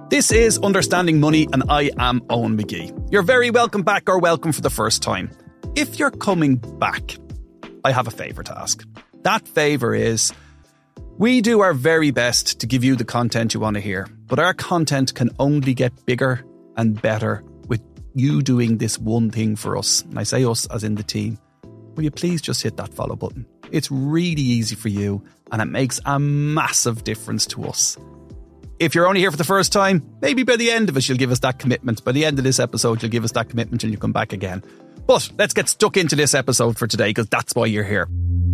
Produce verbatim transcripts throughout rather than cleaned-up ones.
This is Understanding Money and I am Owen McGee. You're very welcome back or welcome for the first time. If you're coming back, I have a favour to ask. That favour is, we do our very best to give you the content you want to hear, but our content can only get bigger and better with you doing this one thing for us. And I say us as in the team. Will you please just hit that follow button? It's really easy for you and it makes a massive difference to us. If you're only here for the first time, maybe by the end of it, you'll give us that commitment. By the end of this episode, you'll give us that commitment and you come back again. But let's get stuck into this episode for today, because that's why you're here.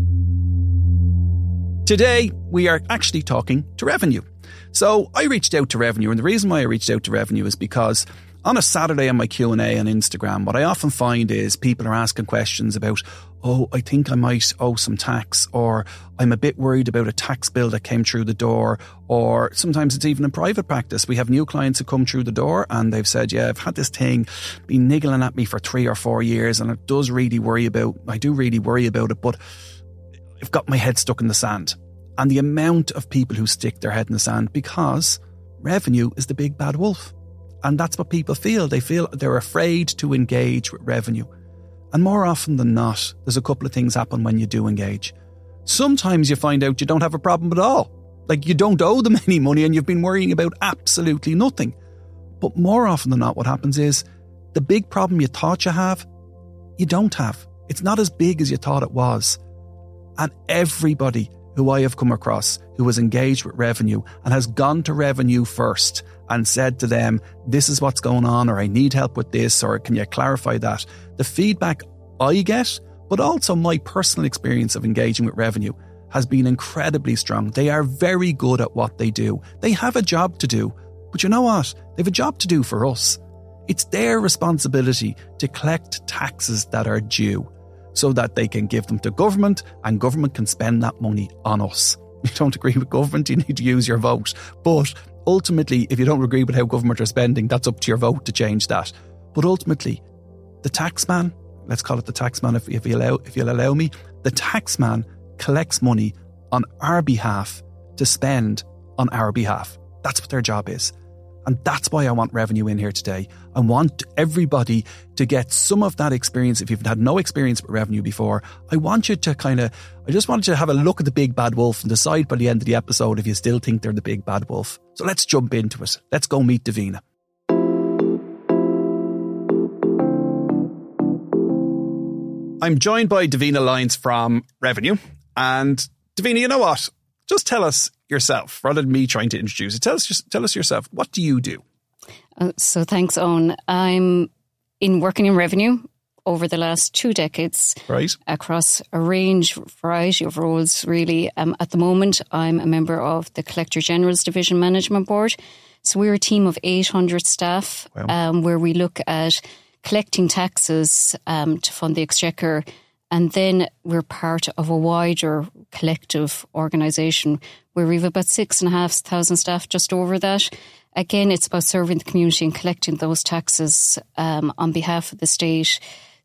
Today, we are actually talking to Revenue. So I reached out to Revenue, and the reason why I reached out to Revenue is because on a Saturday on my Q and A on Instagram, what I often find is people are asking questions about, oh, I think I might owe some tax, or I'm a bit worried about a tax bill that came through the door, or sometimes it's even in private practice. We have new clients who come through the door and they've said, yeah, I've had this thing been niggling at me for three or four years and it does really worry about, I do really worry about it, but I've got my head stuck in the sand. And the amount of people who stick their head in the sand because Revenue is the big bad wolf. And that's what people feel. They feel they're afraid to engage with Revenue. And more often than not, there's a couple of things happen when you do engage. Sometimes you find out you don't have a problem at all. Like you don't owe them any money and you've been worrying about absolutely nothing. But more often than not, what happens is the big problem you thought you have, you don't have. It's not as big as you thought it was. And everybody who I have come across who has engaged with Revenue and has gone to Revenue first and said to them, this is what's going on, or I need help with this, or can you clarify that? The feedback I get, but also my personal experience of engaging with Revenue, has been incredibly strong. They are very good at what they do. They have a job to do, but you know what? They have a job to do for us. It's their responsibility to collect taxes that are due so that they can give them to government and government can spend that money on us. If you don't agree with government, you need to use your vote. But ultimately, if you don't agree with how government are spending, that's up to your vote to change that. But ultimately, the taxman, let's call it the taxman if, if, you allow, if you'll allow me, the taxman collects money on our behalf to spend on our behalf. That's what their job is. And that's why I want Revenue in here today. I want everybody to get some of that experience. If you've had no experience with Revenue before, I want you to kind of, I just want you to have a look at the big bad wolf and decide by the end of the episode if you still think they're the big bad wolf. So let's jump into it. Let's go meet Davina. I'm joined by Davina Lyons from Revenue. And Davina, you know what? Just tell us yourself, rather than me trying to introduce you. Tell us, just tell us yourself. What do you do? Uh, so thanks, Owen. I'm in working in Revenue over the last two decades, right, across a range, variety of roles, really. Um, at the moment, I'm a member of the Collector General's Division Management Board. So we're a team of eight hundred staff, wow. um, where we look at collecting taxes um, to fund the Exchequer. And then we're part of a wider collective organisation where we've about six and a half thousand staff, just over that. Again, it's about serving the community and collecting those taxes um, on behalf of the state.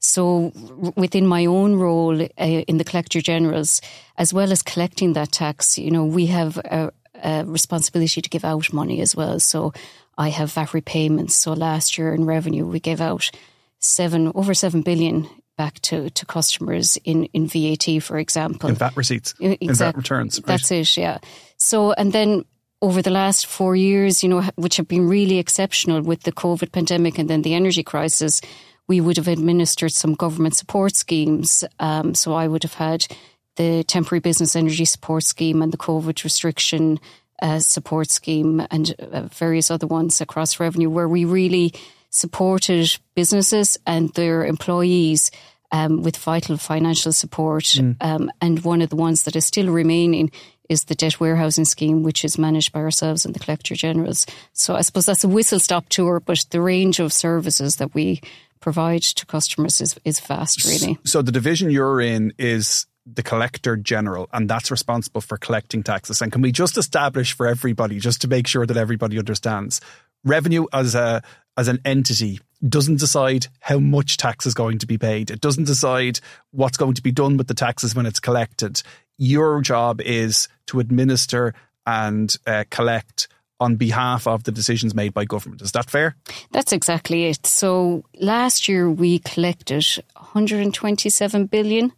So within my own role uh, in the Collector Generals, as well as collecting that tax, you know, we have a, a responsibility to give out money as well. So I have V A T repayments. So last year in Revenue, we gave out seven over seven billion back to, to customers in, in V A T, for example. In V A T receipts, exactly. In V A T returns. Right? That's it, yeah. So, and then over the last four years, you know, which have been really exceptional with the COVID pandemic and then the energy crisis, we would have administered some government support schemes. Um, so I would have had the Temporary Business Energy Support Scheme and the COVID Restriction uh, Support Scheme and uh, various other ones across Revenue, where we really supported businesses and their employees um, with vital financial support. Mm. Um, and one of the ones that is still remaining is the debt warehousing scheme, which is managed by ourselves and the Collector Generals. So I suppose that's a whistle-stop tour, but the range of services that we provide to customers is, is vast, really. So the division you're in is the Collector General, and that's responsible for collecting taxes. And can we just establish for everybody, just to make sure that everybody understands, Revenue as a as an entity doesn't decide how much tax is going to be paid. It doesn't decide what's going to be done with the taxes when it's collected. Your job is to administer and uh, collect on behalf of the decisions made by government. Is that fair? That's exactly it. So last year we collected one hundred twenty-seven billion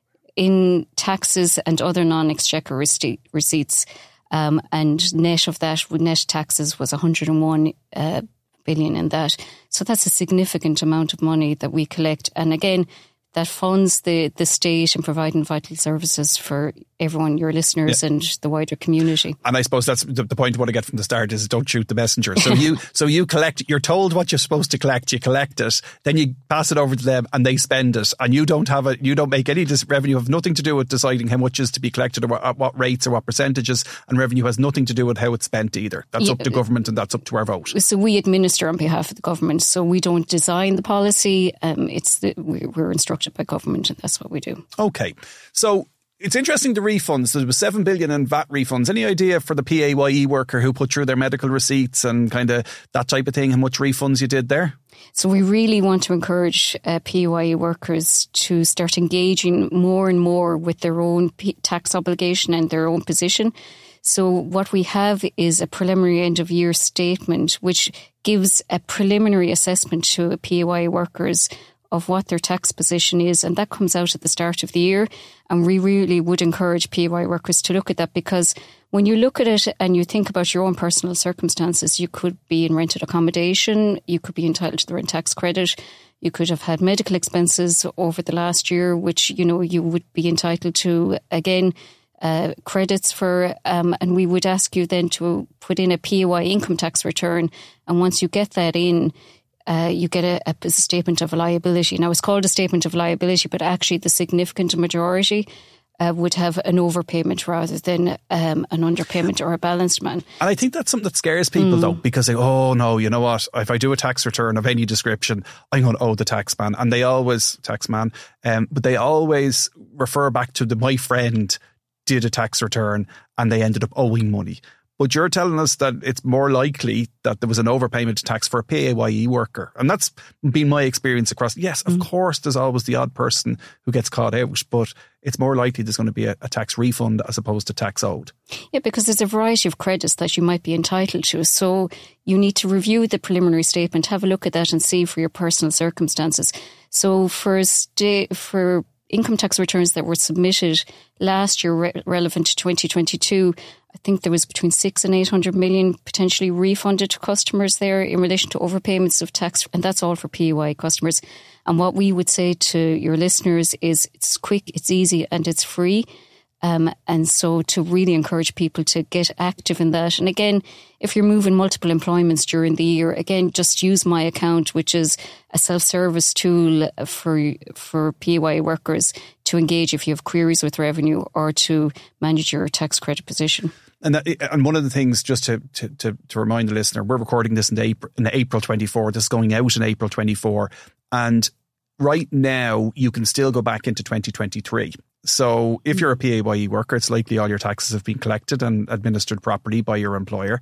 in taxes and other non-exchequer receipts. Um, and net of that, net taxes was one hundred one uh, billion in that. So that's a significant amount of money that we collect. And again, that funds the, the state in providing vital services for everyone, your listeners, yeah. and the wider community. And I suppose that's the, the point I want to get from the start is don't shoot the messenger. So you so you collect, you're told what you're supposed to collect, you collect it, then you pass it over to them and they spend it, and you don't have a, you don't make any dis- revenue, have nothing to do with deciding how much is to be collected or what, at what rates or what percentages, and revenue has nothing to do with how it's spent either. That's yeah. up to government and that's up to our vote. So we administer on behalf of the government. So we don't design the policy. Um, it's the, we're instructed by government, and that's what we do. Okay. So it's interesting, the refunds. There was seven billion in V A T refunds. Any idea for the P A Y E worker who put through their medical receipts and kind of that type of thing, how much refunds you did there? So we really want to encourage uh, P A Y E workers to start engaging more and more with their own P- tax obligation and their own position. So what we have is a preliminary end of year statement which gives a preliminary assessment to P A Y E workers of what their tax position is, and that comes out at the start of the year. And we really would encourage P A Y E workers to look at that, because when you look at it and you think about your own personal circumstances, you could be in rented accommodation, you could be entitled to the rent tax credit, you could have had medical expenses over the last year, which, you know, you would be entitled to, again, uh, credits for, um, and we would ask you then to put in a P A Y E income tax return. And once you get that in, Uh, you get a, a statement of liability. Now, it's called a statement of liability, but actually the significant majority uh, would have an overpayment rather than um, an underpayment or a balanced man. And I think that's something that scares people, mm. though, because they, oh, no, you know what? If I do a tax return of any description, I'm going to owe the tax man. And they always, tax man, um, but they always refer back to the, my friend did a tax return and they ended up owing money. But you're telling us that it's more likely that there was an overpayment tax for a P A Y E worker. And that's been my experience across. Yes, of mm. course, there's always the odd person who gets caught out, but it's more likely there's going to be a, a tax refund as opposed to tax owed. Yeah, because there's a variety of credits that you might be entitled to. So you need to review the preliminary statement, have a look at that and see for your personal circumstances. So for sta- for income tax returns that were submitted last year re- relevant to twenty twenty-two, I think there was between six and eight hundred million potentially refunded to customers there in relation to overpayments of tax, and that's all for P A Y E customers. And what we would say to your listeners is it's quick, it's easy, and it's free. Um, and so to really encourage people to get active in that. And again, if you're moving multiple employments during the year, again, just use My Account, which is a self-service tool for for P A Y E workers to engage if you have queries with revenue or to manage your tax credit position. And that, and one of the things, just to, to, to, to remind the listener, we're recording this in, the April, in April twenty-four. This is going out in April twenty-four. And right now, you can still go back into twenty twenty-three. So if you're a P A Y E worker, it's likely all your taxes have been collected and administered properly by your employer.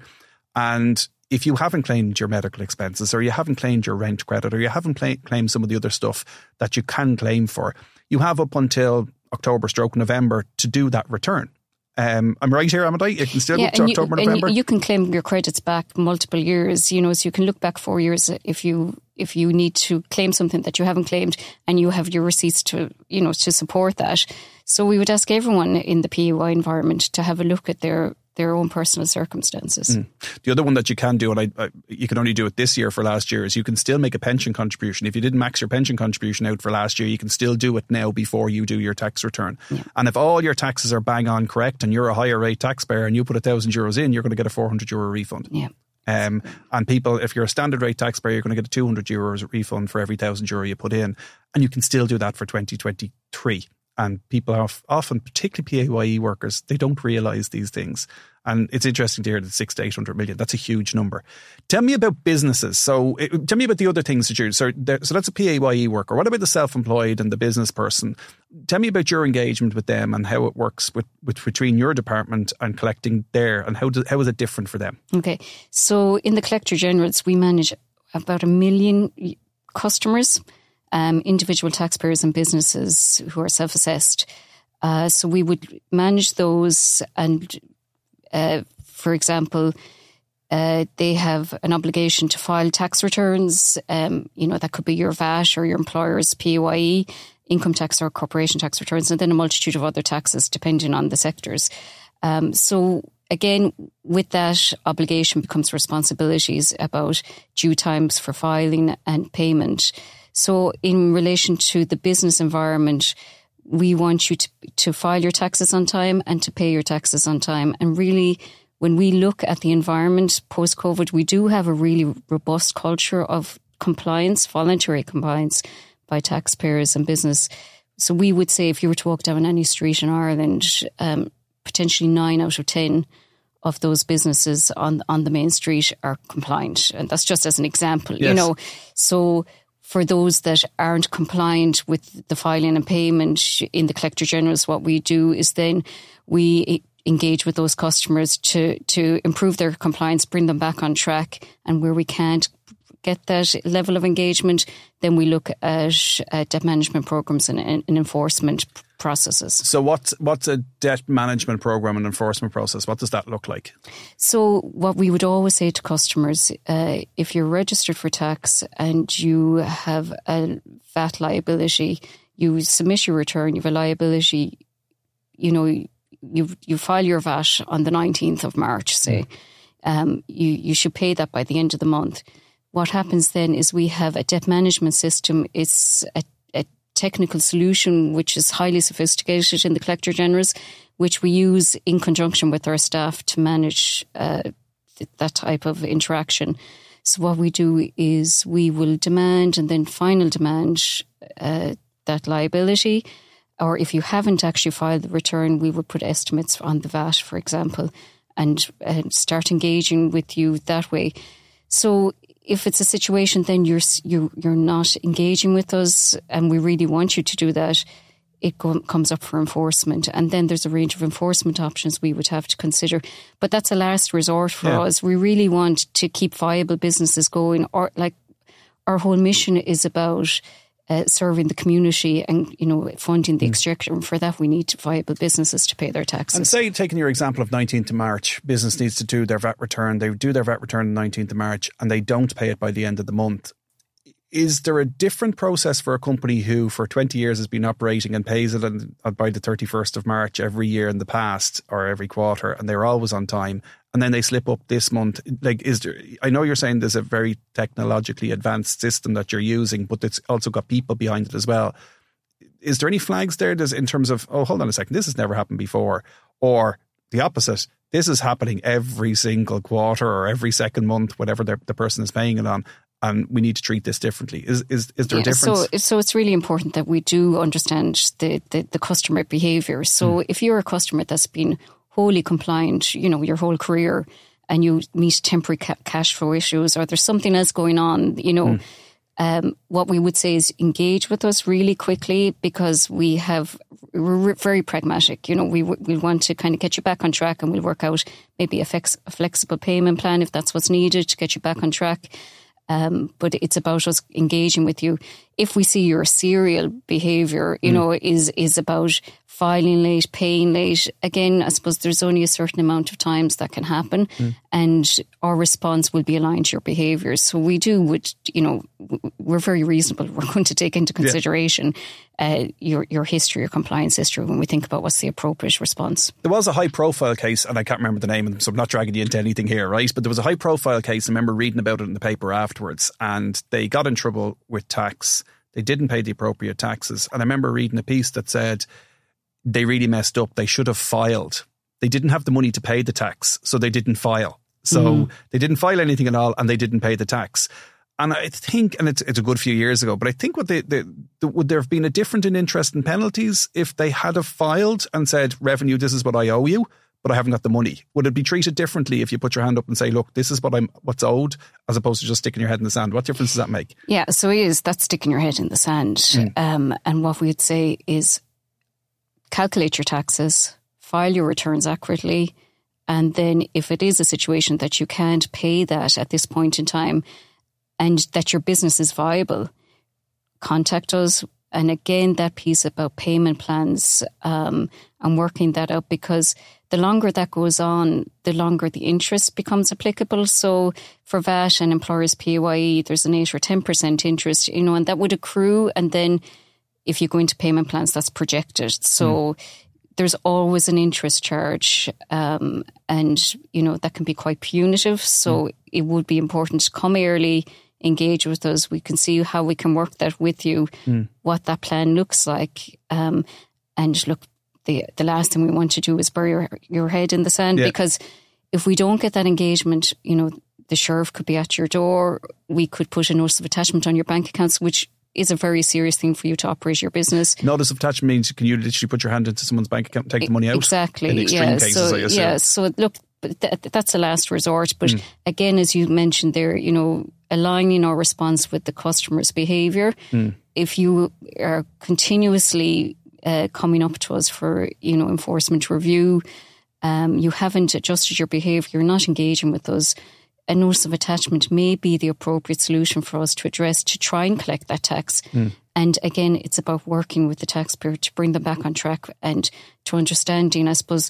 And if you haven't claimed your medical expenses, or you haven't claimed your rent credit, or you haven't play, claimed some of the other stuff that you can claim for, you have up until October stroke November to do that return. Um, I'm right here, am I? You can still yeah, go up to October, you, November. And you can claim your credits back multiple years. You know, so you can look back four years if you if you need to claim something that you haven't claimed, and you have your receipts to you know to support that. So we would ask everyone in the P A Y environment to have a look at their their own personal circumstances. Mm. The other one that you can do, and I, I, you can only do it this year for last year, is you can still make a pension contribution. If you didn't max your pension contribution out for last year, you can still do it now before you do your tax return. Yeah. And if all your taxes are bang on correct and you're a higher rate taxpayer and you put a thousand euros in, you're going to get a four hundred euro refund. Yeah. Um, and people, if you're a standard rate taxpayer, you're going to get a two hundred euros refund for every thousand euro you put in. And you can still do that for twenty twenty-three. And people are often, particularly P A Y E workers, they don't realise these things. And it's interesting to hear that six to eight hundred million. That's a huge number. Tell me about businesses. So it, tell me about the other things that you do. So, there, so that's a P A Y E worker. What about the self-employed and the business person? Tell me about your engagement with them and how it works with, with between your department and collecting there, and how do, how is it different for them? Okay. So in the Collector Generals, we manage about a million customers, um, individual taxpayers and businesses who are self-assessed. Uh, so we would manage those and Uh, for example, Uh, they have an obligation to file tax returns. Um, you know, that could be your V A T or your employer's P A Y E, income tax or corporation tax returns, and then a multitude of other taxes depending on the sectors. Um, so again, with that, obligation becomes responsibilities about due times for filing and payment. So in relation to the business environment, we want you to, to file your taxes on time and to pay your taxes on time. And really, when we look at the environment post-COVID, we do have a really robust culture of compliance, voluntary compliance by taxpayers and business. So we would say if you were to walk down any street in Ireland, um, potentially nine out of ten of those businesses on on the main street are compliant. And that's just as an example, yes. you know. So for those that aren't compliant with the filing and payment in the Collector General's, what we do is then we engage with those customers to to improve their compliance, bring them back on track. And where we can't get that level of engagement, then we look at uh, debt management programs and, and enforcement processes. So what's, what's a debt management program and enforcement process? What does that look like? So what we would always say to customers, uh, if you're registered for tax and you have a V A T liability, you submit your return, you have a liability, you know, you you file your V A T on the nineteenth of March, say, mm. um, you, you should pay that by the end of the month. What happens then is we have a debt management system. It's a, a technical solution which is highly sophisticated in the Collector General's, which we use in conjunction with our staff to manage uh, th- that type of interaction. So what we do is we will demand and then final demand uh, that liability. Or if you haven't actually filed the return, we would put estimates on the V A T, for example, and uh, start engaging with you that way. So if it's a situation, then you're you're you're not engaging with us, and we really want you to do that, it go, comes up for enforcement, and then there's a range of enforcement options we would have to consider. But that's a last resort for yeah. us. We really want to keep viable businesses going, or like our whole mission is about Uh, serving the community and, you know, funding the mm. exchequer. And for that, we need viable businesses to pay their taxes. And say, taking your example of nineteenth of March, business needs to do their V A T return. They do their V A T return on the nineteenth of March and they don't pay it by the end of the month. Is there a different process for a company who for twenty years has been operating and pays it on, by the thirty-first of March every year in the past or every quarter, and they're always on time, and then they slip up this month? Like, is there, I know you're saying there's a very technologically advanced system that you're using, but it's also got people behind it as well. Is there any flags there does, in terms of, oh, hold on a second, this has never happened before? Or the opposite, this is happening every single quarter or every second month, whatever the, the person is paying it on, and we need to treat this differently. Is is, is there yeah, a difference? So, so it's really important that we do understand the, the, the customer behaviour. So mm. if you're a customer that's been wholly compliant, you know, your whole career, and you meet temporary ca- cash flow issues, or there's something else going on, you know, mm. um, what we would say is engage with us really quickly, because we have, we're very pragmatic. You know, we we want to kind of get you back on track, and we'll work out maybe a, flex, a flexible payment plan if that's what's needed to get you back on track. Um, but it's about us engaging with you. If we see your serial behaviour, you mm. know, is is about filing late, paying late, again, I suppose there's only a certain amount of times that can happen, mm. and our response will be aligned to your behaviours. So we do, would you know, we're very reasonable. We're going to take into consideration yeah. uh, your your history, your compliance history, when we think about what's the appropriate response. There was a high profile case, and I can't remember the name of them, so I'm not dragging you into anything here, right? But there was a high profile case. I remember reading about it in the paper afterwards, and they got in trouble with tax. They didn't pay the appropriate taxes. And I remember reading a piece that said they really messed up. They should have filed. They didn't have the money to pay the tax, so they didn't file. So mm-hmm. they didn't file anything at all, and they didn't pay the tax. And I think, and it's it's a good few years ago, but I think what they, they, would there have been a difference in interest and penalties if they had have filed and said, revenue, this is what I owe you, but I haven't got the money? Would it be treated differently if you put your hand up and say, look, this is what I'm what's owed, as opposed to just sticking your head in the sand? What difference does that make? Yeah, so it is, that's sticking your head in the sand. Mm. Um, and what we'd say is calculate your taxes, file your returns accurately, and then if it is a situation that you can't pay that at this point in time and that your business is viable, contact us. And again, that piece about payment plans um, and working that out, because the longer that goes on, the longer the interest becomes applicable. So for V A T and employers' P A Y E, there's an eight or ten percent interest, you know, and that would accrue. And then if you go into payment plans, that's projected. So mm. there's always an interest charge, um, and, you know, that can be quite punitive. So mm. it would be important to come early, engage with us. We can see how we can work that with you, mm. what that plan looks like. Um, and look, the the last thing we want to do is bury your, your head in the sand, yeah. because if we don't get that engagement, you know, the sheriff could be at your door. We could put a notice of attachment on your bank accounts, which is a very serious thing for you to operate your business. Notice of attachment means can you literally put your hand into someone's bank account and take the money out? Exactly. In extreme yeah. cases, so, I assume. Yeah. So look, th- that's a last resort. But mm. again, as you mentioned there, you know, aligning our response with the customer's behaviour. Mm. If you are continuously uh, coming up to us for, you know, enforcement review, um, you haven't adjusted your behaviour, you're not engaging with us, a notice of attachment may be the appropriate solution for us to address to try and collect that tax. Mm. And again, it's about working with the taxpayer to bring them back on track and to understanding, I suppose,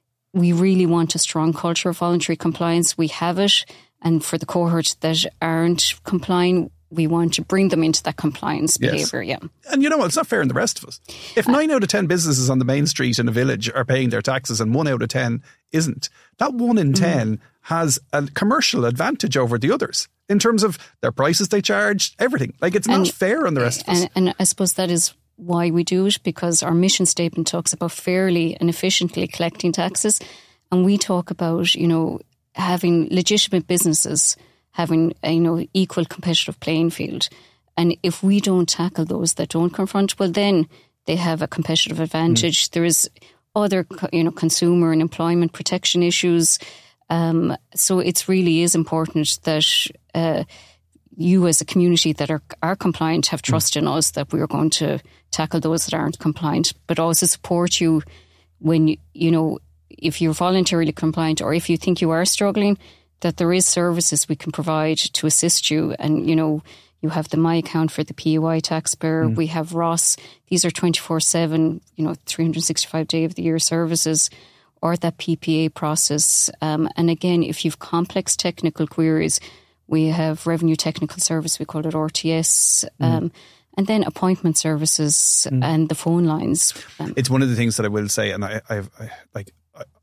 we really want a strong culture of voluntary compliance. We have it. And for the cohort that aren't complying, we want to bring them into that compliance behaviour, yes. yeah. And you know what? It's not fair on the rest of us. If uh, nine out of ten businesses on the main street in a village are paying their taxes and one out of ten isn't, that one in ten mm. has a commercial advantage over the others in terms of their prices they charge, everything. Like, it's not and, fair on the rest of us. And, and I suppose that is why we do it, because our mission statement talks about fairly and efficiently collecting taxes. And we talk about, you know, having legitimate businesses having a, you know, equal competitive playing field. And if we don't tackle those that don't confront, well, then they have a competitive advantage. Mm. There is other, you know, consumer and employment protection issues. Um, so it really is important that uh, you as a community that are, are compliant have trust mm. in us that we are going to tackle those that aren't compliant, but also support you when, you, you know, if you're voluntarily compliant or if you think you are struggling, that there is services we can provide to assist you. And, you know, you have the My Account for the P A Y taxpayer. Mm. We have R O S. These are twenty-four seven, you know, three hundred sixty-five day of the year services, or that P P A process. Um, and again, if you've complex technical queries, we have Revenue Technical Service, we call it R T S. Mm. Um, and then appointment services mm. and the phone lines. Um, it's one of the things that I will say, and I, I've I, like,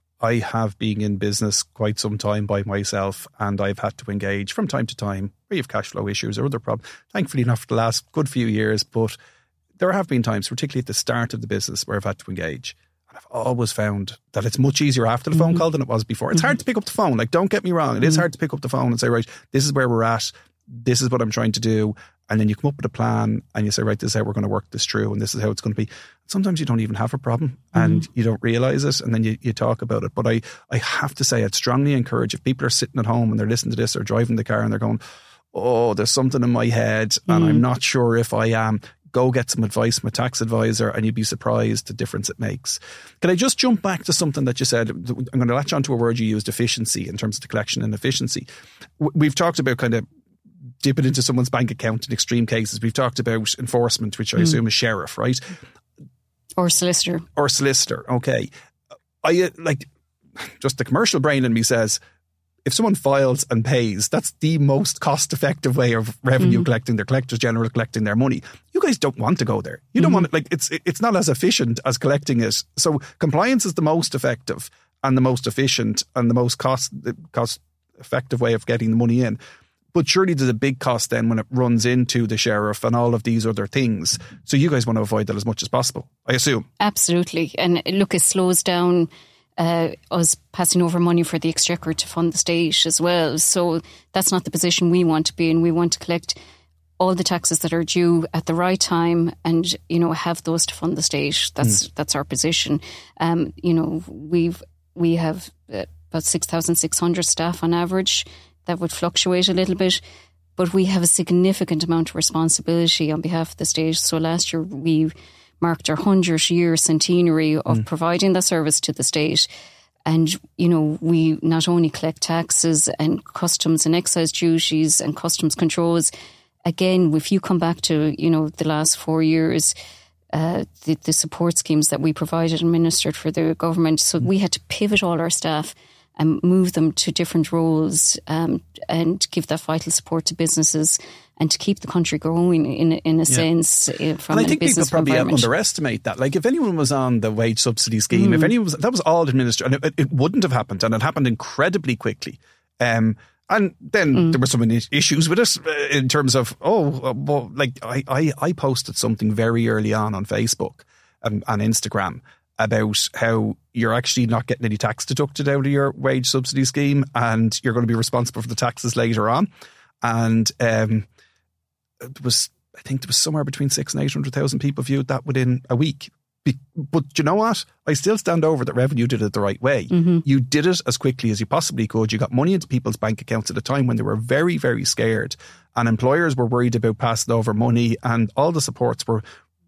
I have been in business quite some time by myself, and I've had to engage from time to time where you have cash flow issues or other problems. Thankfully not for the last good few years, but there have been times, particularly at the start of the business, where I've had to engage. And I've always found that it's much easier after the phone mm-hmm. call than it was before. It's mm-hmm. hard to pick up the phone. Like, don't get me wrong. It mm-hmm. is hard to pick up the phone and say, right, this is where we're at. This is what I'm trying to do. And then you come up with a plan and you say, right, this is how we're going to work this through and this is how it's going to be. Sometimes you don't even have a problem and mm-hmm. you don't realise it, and then you, you talk about it. But I, I have to say, I'd strongly encourage, if people are sitting at home and they're listening to this or driving the car and they're going, oh, there's something in my head and mm-hmm. I'm not sure if I am, go get some advice from a tax advisor and you'd be surprised the difference it makes. Can I just jump back to something that you said? I'm going to latch on to a word you used, efficiency, in terms of the collection and efficiency. We've talked about kind of dip it into someone's bank account in extreme cases. We've talked about enforcement, which I mm. assume is sheriff, right? Or solicitor. Or solicitor, okay. I like, just the commercial brain in me says, if someone files and pays, that's the most cost-effective way of revenue mm. collecting, their collectors general collecting their money. You guys don't want to go there. You don't mm. want it, like, it's it's not as efficient as collecting it. So compliance is the most effective and the most efficient and the most cost cost effective way of getting the money in. But surely there's a big cost then when it runs into the sheriff and all of these other things. So you guys want to avoid that as much as possible, I assume. Absolutely. And look, it slows down uh, us passing over money for the exchequer to fund the state as well. So that's not the position we want to be in. We want to collect all the taxes that are due at the right time and, you know, have those to fund the state. That's mm. that's our position. Um, you know, we've we have uh, about six thousand six hundred staff on average. That would fluctuate a little bit, but we have a significant amount of responsibility on behalf of the state. So last year we marked our hundredth year centenary of mm. providing that service to the state. And, you know, we not only collect taxes and customs and excise duties and customs controls. Again, if you come back to, you know, the last four years, uh, the, the support schemes that we provided and administered for the government. So we had to pivot all our staff and move them to different roles um, and give that vital support to businesses and to keep the country growing in, in a yeah. sense uh, from and I think a business people probably environment. underestimate that. Like if anyone was on the wage subsidy scheme, mm. if anyone was, that was all administered, and it, it wouldn't have happened, and it happened incredibly quickly. Um, and then mm. there were some issues with it uh, in terms of, oh, well, like I, I, I posted something very early on on Facebook and on Instagram about how you're actually not getting any tax deducted out of your wage subsidy scheme and you're going to be responsible for the taxes later on. And um, it was, I think there was somewhere between six and eight hundred thousand people viewed that within a week. Be- but you know what? I still stand over that Revenue did it the right way. Mm-hmm. You did it as quickly as you possibly could. You got money into people's bank accounts at a time when they were very, very scared, and employers were worried about passing over money, and all the supports were.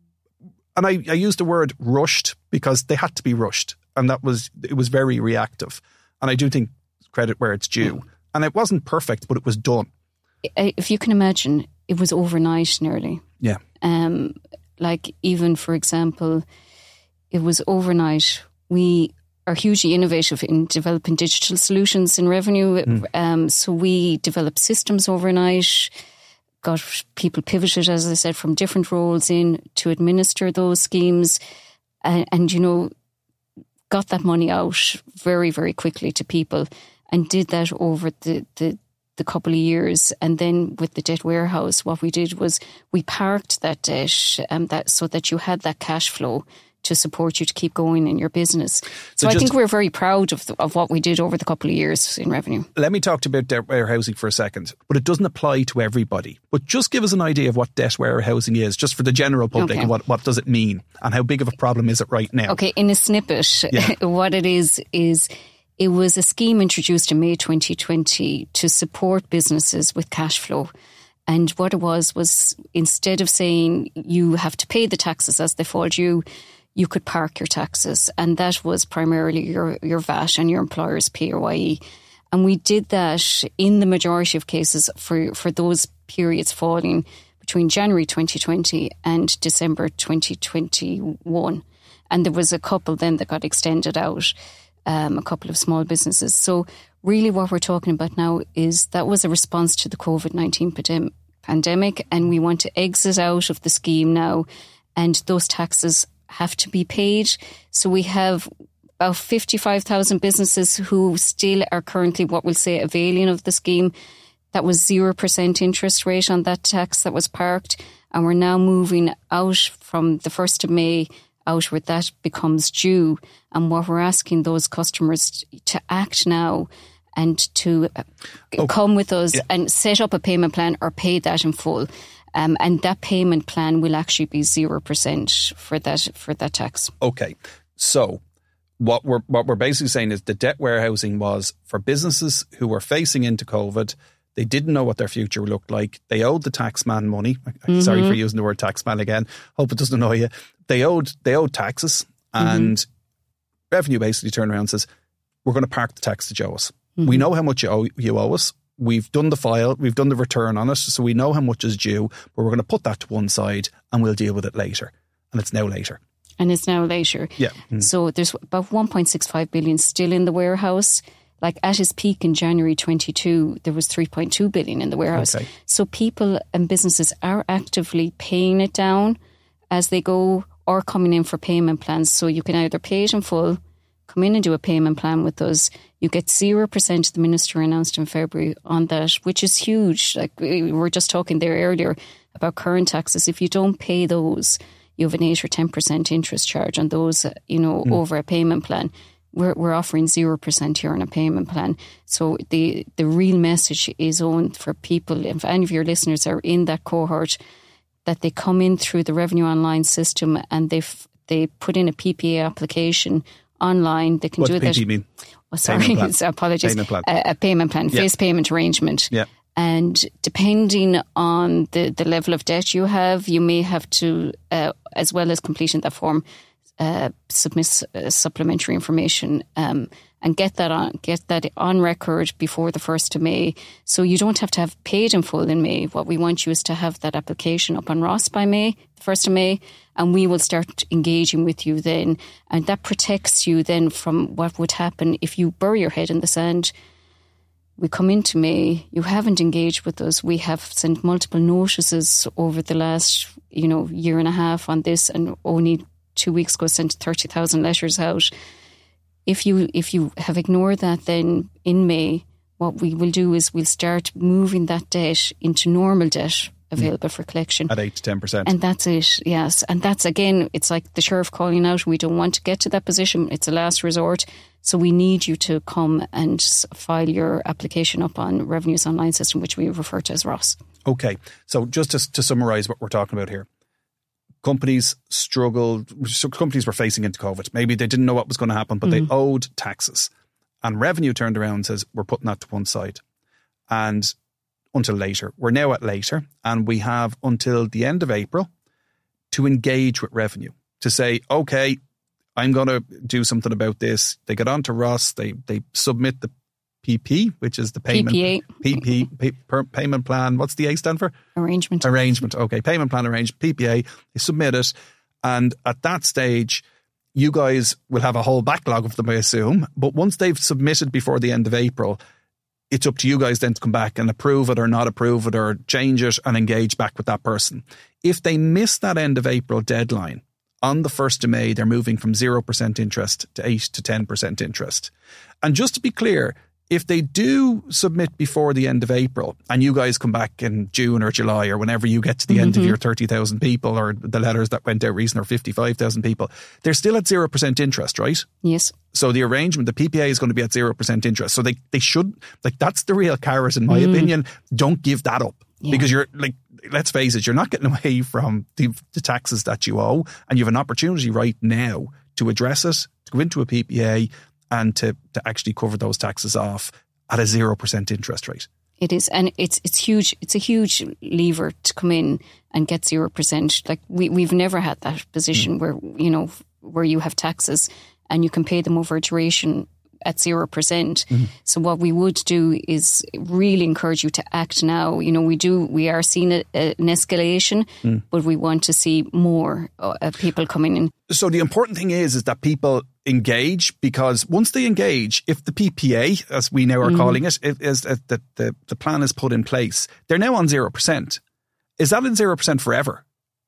And I, I use the word rushed because they had to be rushed, and that was it was very reactive. And I do think credit where it's due. And it wasn't perfect, but it was done. If you can imagine, it was overnight nearly. Yeah. Um, like even, for example, it was overnight. We are hugely innovative in developing digital solutions in Revenue. Mm. Um, so we developed systems overnight, got people pivoted, as I said, from different roles in to administer those schemes, and, and you know, got that money out very, very quickly to people, and did that over the, the, the couple of years. And then with the debt warehouse, what we did was we parked that debt um, that so that you had that cash flow to support you to keep going in your business. So, so I think we're very proud of the, of what we did over the couple of years in Revenue. Let me talk to you about debt warehousing for a second, but it doesn't apply to everybody. But just give us an idea of what debt warehousing is, just for the general public, okay. and what, what does it mean, and how big of a problem is it right now? Okay, in a snippet, yeah. what it is, is it was a scheme introduced in May twenty twenty to support businesses with cash flow. And what it was, was instead of saying you have to pay the taxes as they fall due, you could park your taxes, and that was primarily your, your V A T and your employer's P A Y E. And we did that in the majority of cases for, for those periods falling between January twenty twenty and December twenty twenty-one. And there was a couple then that got extended out, um, a couple of small businesses. So really what we're talking about now is that was a response to the COVID nineteen pandem- pandemic, and we want to exit out of the scheme now, and those taxes have to be paid. So we have about fifty-five thousand businesses who still are currently what we'll say availing of the scheme. That was zero percent interest rate on that tax that was parked. And we're now moving out from the first of May out where that becomes due. And what we're asking those customers to act now and to oh, come with us yeah. and set up a payment plan or pay that in full. Um, and that payment plan will actually be zero percent for that for that tax. Okay, so what we're what we're basically saying is the debt warehousing was for businesses who were facing into COVID. They didn't know what their future looked like. They owed the taxman money. Mm-hmm. Sorry for using the word taxman again. Hope it doesn't annoy you. They owed they owed taxes, and mm-hmm. Revenue basically turned around and says, "We're going to park the tax that you owe us. Mm-hmm. We know how much you owe, you owe us. We've done the file, we've done the return on it, so we know how much is due, but we're going to put that to one side and we'll deal with it later." And it's now later. And it's now later. Yeah. Mm. So there's about one point six five billion still in the warehouse. Like at its peak in January twenty-two, there was three point two billion in the warehouse. Okay. So people and businesses are actively paying it down as they go, or coming in for payment plans. So you can either pay it in full, come in and do a payment plan with us. You get zero percent, the minister announced in February on that, which is huge. Like we were just talking there earlier about current taxes. If you don't pay those, you have an eight or ten percent interest charge on those, you know, mm. over a payment plan. We're we're offering zero percent here on a payment plan. So the, the real message is on for people, if any of your listeners are in that cohort, that they come in through the Revenue Online system and they they put in a P P A application online. They can what do that. What P P A mean? Oh, sorry, apologies. Payment plan. A, a payment plan, yeah. phase payment arrangement. Yeah. And depending on the, the level of debt you have, you may have to, uh, as well as completing that form, uh, submit uh, supplementary information um, and get that on get that on record before the first of May. So you don't have to have paid in full in May. What we want you is to have that application up on Ross by May, the first of May, and we will start engaging with you then. And that protects you then from what would happen if you bury your head in the sand. We come into May, you haven't engaged with us. We have sent multiple notices over the last, you know, year and a half on this, and only two weeks ago sent thirty thousand letters out. If you if you have ignored that, then in May, what we will do is we'll start moving that debt into normal debt available mm. for collection. At eight to ten percent. And that's it, yes. And that's, again, it's like the sheriff calling out. We don't want to get to that position. It's a last resort. So we need you to come and file your application up on Revenue's online system, which we refer to as Ross. Okay. So just to, to summarise what we're talking about here. Companies struggled, companies were facing into COVID. Maybe they didn't know what was going to happen, but mm-hmm. they owed taxes. And Revenue turned around and says, we're putting that to one side. And until later. We're now at later, and we have until the end of April to engage with Revenue, to say, okay, I'm going to do something about this. They get on to Ross, they they submit the P P, which is the payment P P A. P P, P, per, payment plan. What's the A stand for? Arrangement. Arrangement. Okay, payment plan arrangement, P P A. They submit it, and at that stage, you guys will have a whole backlog of them, I assume. But once they've submitted before the end of April, it's up to you guys then to come back and approve it or not approve it or change it and engage back with that person. If they miss that end of April deadline, on the first of May, they're moving from zero percent interest to eight to ten percent interest. And just to be clear, if they do submit before the end of April and you guys come back in June or July or whenever you get to the mm-hmm. end of your thirty thousand people or the letters that went out recently or fifty-five thousand people, they're still at zero percent interest, right? Yes. So the arrangement, the P P A is going to be at zero percent interest. So they, they should, like, that's the real carrot in my mm. opinion. Don't give that up yeah. because you're like, let's face it, you're not getting away from the, the taxes that you owe, and you have an opportunity right now to address it, to go into a P P A and to, to actually cover those taxes off at a zero percent interest rate. It is, and it's it's huge. It's a huge lever to come in and get zero percent. Like we we've never had that position mm. where you know where you have taxes and you can pay them over a duration at zero percent. Mm-hmm. So what we would do is really encourage you to act now. You know, we do, we are seeing a, a, an escalation, mm. but we want to see more uh, people coming in. So the important thing is, is that people engage, because once they engage, if the P P A, as we now are mm-hmm. calling it, it is uh, the, the, the plan is put in place, they're now on zero percent. Is that in zero percent forever?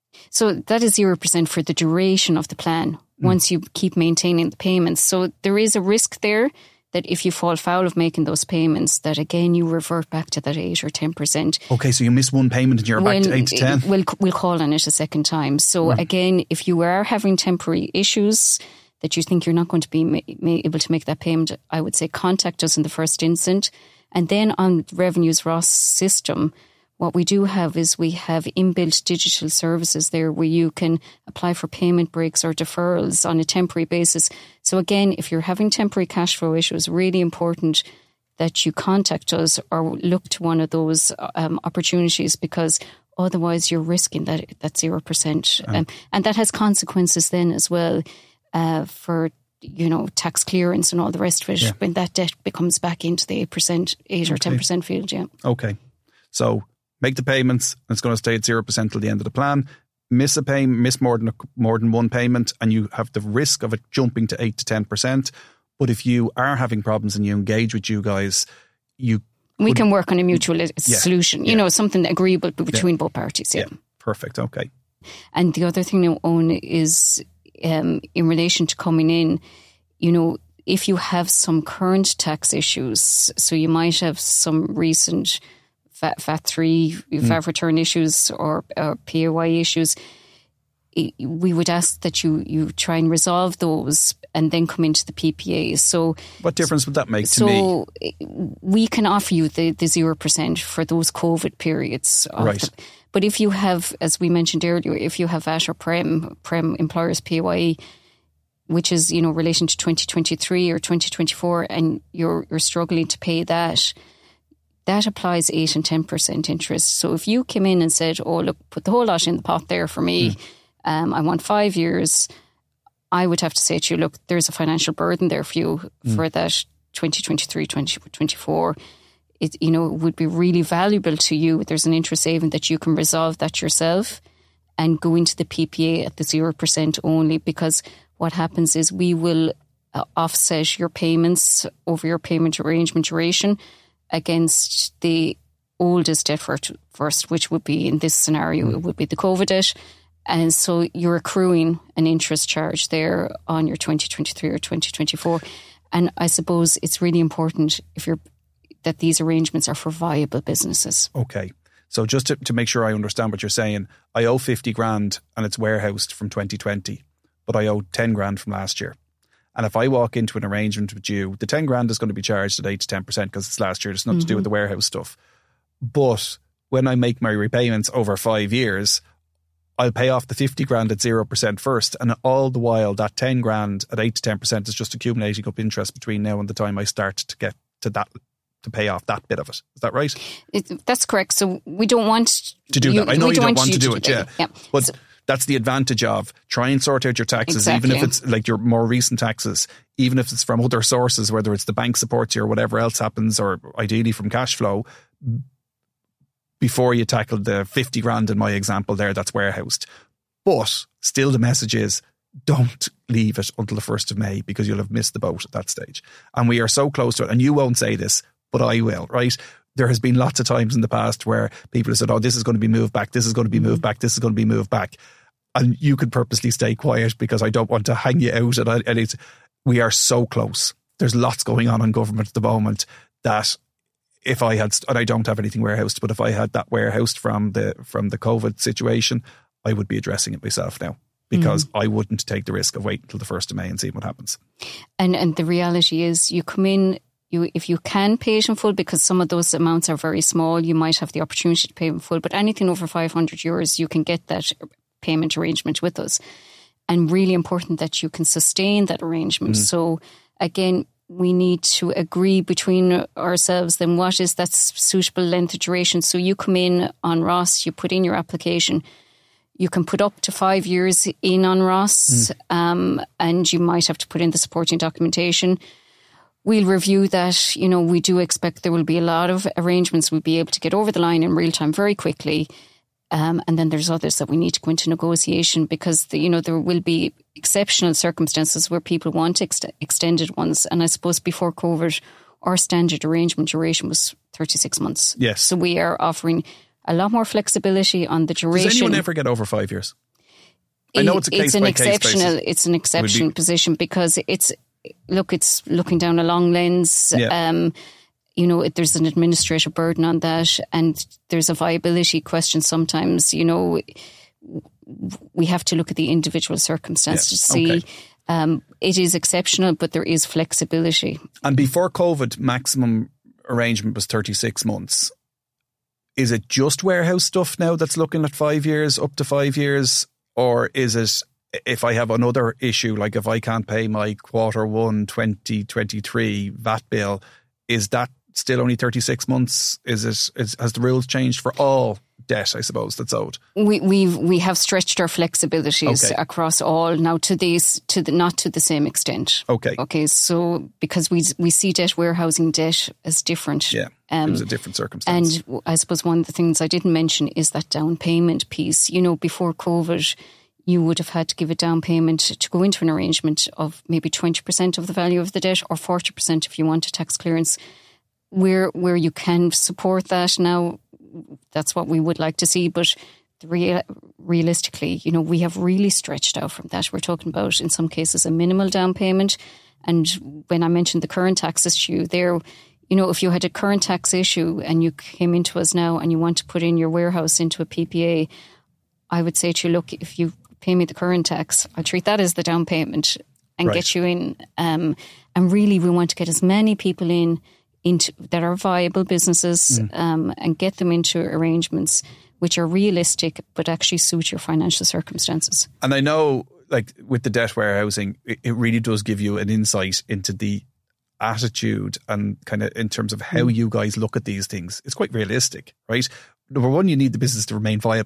So that is zero percent for the duration of the plan, once you keep maintaining the payments. So there is a risk there that if you fall foul of making those payments, that again you revert back to that eight or ten percent. Okay, so you miss one payment and you're when, back to eight to ten. We'll, we'll call on it a second time. So right. again, if you are having temporary issues that you think you're not going to be ma- ma- able to make that payment, I would say contact us in the first instant. And then on Revenue's Ross system, what we do have is we have inbuilt digital services there where you can apply for payment breaks or deferrals on a temporary basis. So again, if you're having temporary cash flow issues, really important that you contact us or look to one of those um, opportunities, because otherwise you're risking that that zero percent. Um, um, and that has consequences then as well uh, for, you know, tax clearance and all the rest of it yeah. when that debt becomes back into the eight percent, eight okay. or ten percent field, yeah. Okay. So make the payments, and it's going to stay at zero percent till the end of the plan. Miss a payment, miss more than a, more than one payment, and you have the risk of it jumping to eight to ten percent. But if you are having problems and you engage with you guys, you we could, can work on a mutual yeah, solution. You yeah. know, something agreeable between yeah. both parties. Yeah. yeah, perfect. Okay. And the other thing, Owen, is um, in relation to coming in. You know, if you have some current tax issues, so you might have some recent V A T three, V A T mm. return issues or, or P A Y E issues, we would ask that you, you try and resolve those and then come into the P P A. So, what difference would that make to so me? So we can offer you the, the zero percent for those COVID periods. Right. The, but if you have, as we mentioned earlier, if you have V A T or Prem, Prem Employers P A Y E, which is, you know, relation to twenty twenty-three or twenty twenty-four, and you're you're struggling to pay that, that applies eight and ten percent interest. So if you came in and said, oh, look, put the whole lot in the pot there for me, mm. um, I want five years, I would have to say to you, look, there's a financial burden there for you mm. for that twenty twenty-three, twenty twenty-four. It, you know, it would be really valuable to you. There's an interest saving that you can resolve that yourself and go into the P P A at the zero percent only, because what happens is we will uh, offset your payments over your payment arrangement duration against the oldest debt first, which would be, in this scenario, mm. it would be the COVID debt. And so you're accruing an interest charge there on your twenty twenty-three or twenty twenty-four. And I suppose it's really important if you're that these arrangements are for viable businesses. Okay. So just to, to make sure I understand what you're saying, I owe fifty grand and it's warehoused from twenty twenty, but I owe ten grand from last year. And if I walk into an arrangement with you, the ten grand is going to be charged at eight to ten percent because it's last year. It's nothing mm-hmm. to do with the warehouse stuff. But when I make my repayments over five years, I'll pay off the fifty grand at zero percent first. And all the while, that ten grand at eight to ten percent is just accumulating up interest between now and the time I start to get to that, to pay off that bit of it. Is that right? It, that's correct. So we don't want to do you, that. I know you don't want, want to do, do it, yeah. yeah. But so, that's the advantage of try and sort out your taxes, exactly. even if it's like your more recent taxes, even if it's from other sources, whether it's the bank supports you or whatever else happens, or ideally from cash flow, before you tackle the fifty grand in my example there, that's warehoused. But still the message is, don't leave it until the first of May because you'll have missed the boat at that stage. And we are so close to it. And you won't say this, but I will, right? There has been lots of times in the past where people have said, oh, this is going to be moved back, this is going to be moved back, this is going to be moved back. And you could purposely stay quiet because I don't want to hang you out. And, I, and it's, we are so close. There's lots going on in government at the moment that if I had, and I don't have anything warehoused, but if I had that warehoused from the from the COVID situation, I would be addressing it myself now. Because mm. I wouldn't take the risk of waiting until the first of May and seeing what happens. And and the reality is you come in, you if you can pay it in full, because some of those amounts are very small, you might have the opportunity to pay in full. But anything over five hundred euros, you can get that payment arrangement with us. And really important that you can sustain that arrangement. Mm. So again, we need to agree between ourselves then what is that suitable length of duration. So you come in on Ross, you put in your application. You can put up to five years in on Ross, mm. um, and you might have to put in the supporting documentation. We'll review that. You know, we do expect there will be a lot of arrangements we'll be able to get over the line in real time very quickly. Um, and then there's others that we need to go into negotiation because, the, you know, there will be exceptional circumstances where people want ex- extended ones. And I suppose before COVID, our standard arrangement duration was thirty-six months. Yes. So we are offering a lot more flexibility on the duration. Does anyone ever get over five years? I know it's a case it's an by exceptional, case It's an exceptional be, position because it's, look, it's looking down a long lens. Yeah. Um, you know, it, there's an administrative burden on that, and there's a viability question sometimes. You know, we have to look at the individual circumstances yeah. to see. Okay. Um, it is exceptional, but there is flexibility. And before COVID, maximum arrangement was thirty-six months. Is it just warehouse stuff now that's looking at five years, up to five years? Or is it, if I have another issue, like if I can't pay my quarter one twenty twenty-three V A T bill, is that still only thirty-six months? Is it, is, has the rules changed for all debt, I suppose, that's owed? We we've, we have stretched our flexibilities okay. across all now to these, to the, not to the same extent. Okay. Okay. So because we we see debt warehousing debt as different. Yeah. Um, it was a different circumstance. And I suppose one of the things I didn't mention is that down payment piece. You know, before COVID, you would have had to give a down payment to go into an arrangement of maybe twenty percent of the value of the debt or forty percent if you want a tax clearance. Where where you can support that now, that's what we would like to see. But the real, realistically, you know, we have really stretched out from that. We're talking about, in some cases, a minimal down payment. And when I mentioned the current tax issue there, you know, if you had a current tax issue and you came into us now and you want to put in your warehouse into a P P A, I would say to you, look, if you pay me the current tax, I'll treat that as the down payment and right. get you in. Um, and really, we want to get as many people in into that are viable businesses mm. um, and get them into arrangements which are realistic but actually suit your financial circumstances. And I know, like with the debt warehousing, it, it really does give you an insight into the attitude and kind of in terms of how mm. you guys look at these things. It's quite realistic, right? Number one, you need the business to remain viable.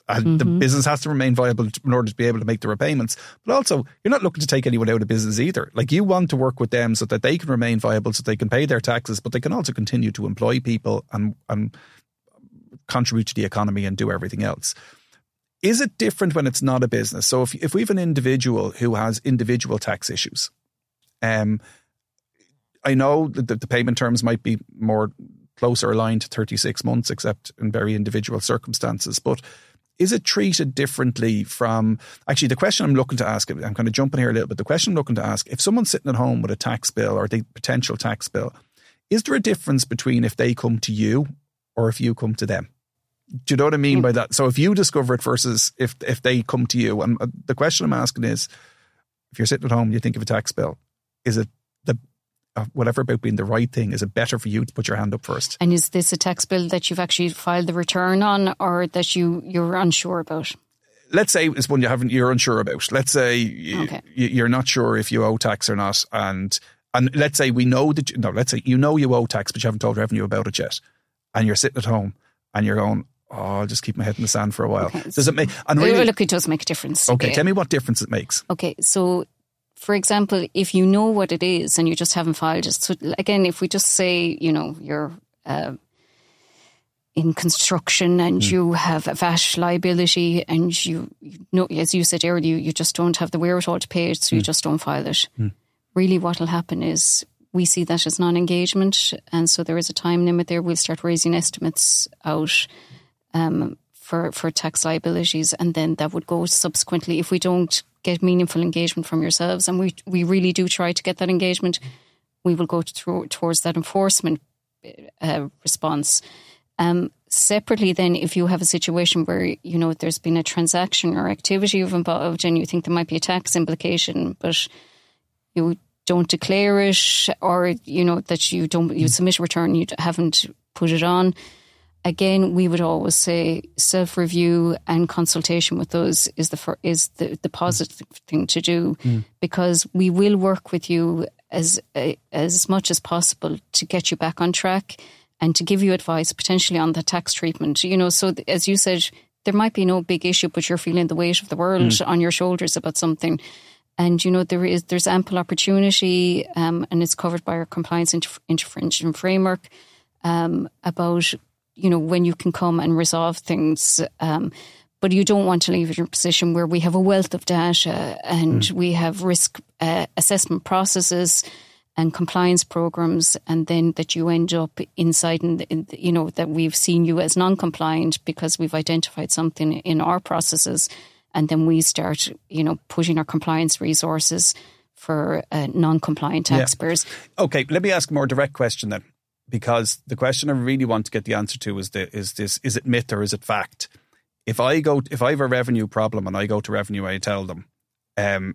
And mm-hmm. the business has to remain viable in order to be able to make the repayments. But also, you're not looking to take anyone out of business either. Like, you want to work with them so that they can remain viable, so they can pay their taxes, but they can also continue to employ people and, and contribute to the economy and do everything else. Is it different when it's not a business? So if if we have an individual who has individual tax issues, um, I know that the payment terms might be more closer aligned to thirty-six months, except in very individual circumstances. But is it treated differently from, actually the question I'm looking to ask, I'm kind of jumping here a little bit, the question I'm looking to ask, if someone's sitting at home with a tax bill or the potential tax bill, is there a difference between if they come to you or if you come to them? Do you know what I mean mm. by that? So if you discover it versus if if they come to you, and the question I'm asking is, if you're sitting at home and you think of a tax bill, is it the whatever about being the right thing, is it better for you to put your hand up first? And is this a tax bill that you've actually filed the return on, or that you, you're unsure about? Let's say it's one you haven't, you're unsure about. Let's say okay. you, you're not sure if you owe tax or not. And and let's say we know that, you, no, let's say you know you owe tax, but you haven't told revenue about it yet. And you're sitting at home and you're going, oh, I'll just keep my head in the sand for a while. Okay. Does it make, and really, look, it does make a difference. Okay, yeah. Tell me what difference it makes. Okay, so for example, if you know what it is and you just haven't filed it. So again, if we just say, you know, you're uh, in construction and mm. you have a V A T liability and you, you know, as you said earlier, you, you just don't have the wherewithal to pay it, so mm. you just don't file it. Mm. Really what will happen is we see that as non-engagement, and so there is a time limit there. We'll start raising estimates out um, for, for tax liabilities, and then that would go subsequently if we don't get meaningful engagement from yourselves, and we we really do try to get that engagement, we will go through, towards that enforcement uh, response. Um, separately then, if you have a situation where, you know, there's been a transaction or activity you've involved and you think there might be a tax implication, but you don't declare it, or, you know, that you don't, you submit a return, you haven't put it on, again, we would always say self-review and consultation with those is the is the, the positive thing to do, mm. because we will work with you as as much as possible to get you back on track and to give you advice potentially on the tax treatment. You know, so as you said, there might be no big issue, but you're feeling the weight of the world mm. on your shoulders about something. And, you know, there is there's ample opportunity, um, and it's covered by our compliance inter- intervention framework um, about, you know, when you can come and resolve things. Um, but you don't want to leave it in a position where we have a wealth of data and mm. we have risk uh, assessment processes and compliance programs, and then that you end up inside, in, in, you know, that we've seen you as non-compliant because we've identified something in our processes, and then we start, you know, pushing our compliance resources for uh, non-compliant taxpayers. Yeah. Okay, let me ask a more direct question then. Because the question I really want to get the answer to is the, is this, is it myth or is it fact? If I go, if I have a revenue problem and I go to revenue, I tell them, um,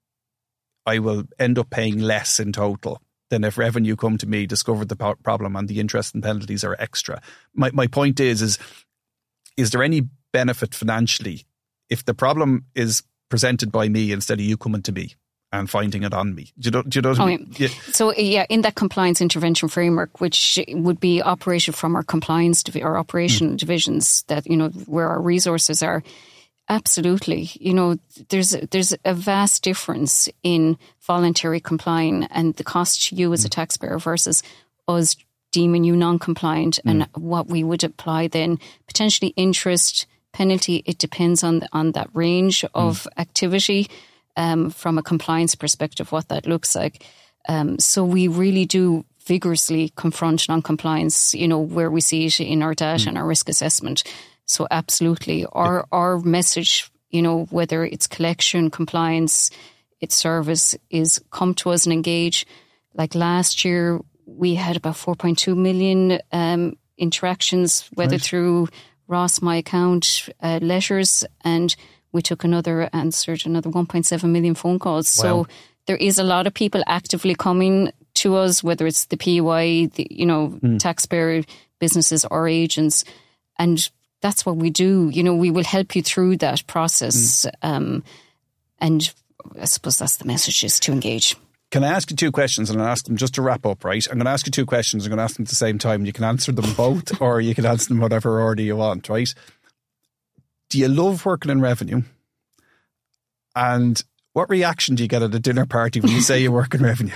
I will end up paying less in total than if revenue come to me, discovered the po- problem, and the interest and penalties are extra. My my point is, is, is there any benefit financially if the problem is presented by me instead of you coming to me and finding it on me? Do you know, do you know what I mean? Okay. Yeah. So, yeah, in that compliance intervention framework, which would be operated from our compliance div- or operational mm. divisions, that, you know, where our resources are, absolutely. You know, there's there's a vast difference in voluntary complying and the cost to you as mm. a taxpayer versus us deeming you non-compliant, mm. and what we would apply then, potentially interest, penalty. It depends on, on that range of mm. activity. Um, from a compliance perspective, what that looks like. Um, so we really do vigorously confront non-compliance, you know, where we see it in our data mm. and our risk assessment. So absolutely, our yeah. our message, you know, whether it's collection, compliance, its service, is come to us and engage. Like last year, we had about four point two million um, interactions, whether right. through Ross My Account uh, letters, and we took another, answered another one point seven million phone calls. Wow. So there is a lot of people actively coming to us, whether it's the P Y, the, you know, mm. taxpayer, businesses or agents. And that's what we do. You know, we will help you through that process. Mm. Um, and I suppose that's the message, is to engage. Can I ask you two questions, and I'll ask them just to wrap up, right? I'm going to ask you two questions. I'm going to ask them at the same time. You can answer them both or you can answer them whatever order you want, right? do you love working in revenue? And what reaction do you get at a dinner party when you say you work in revenue?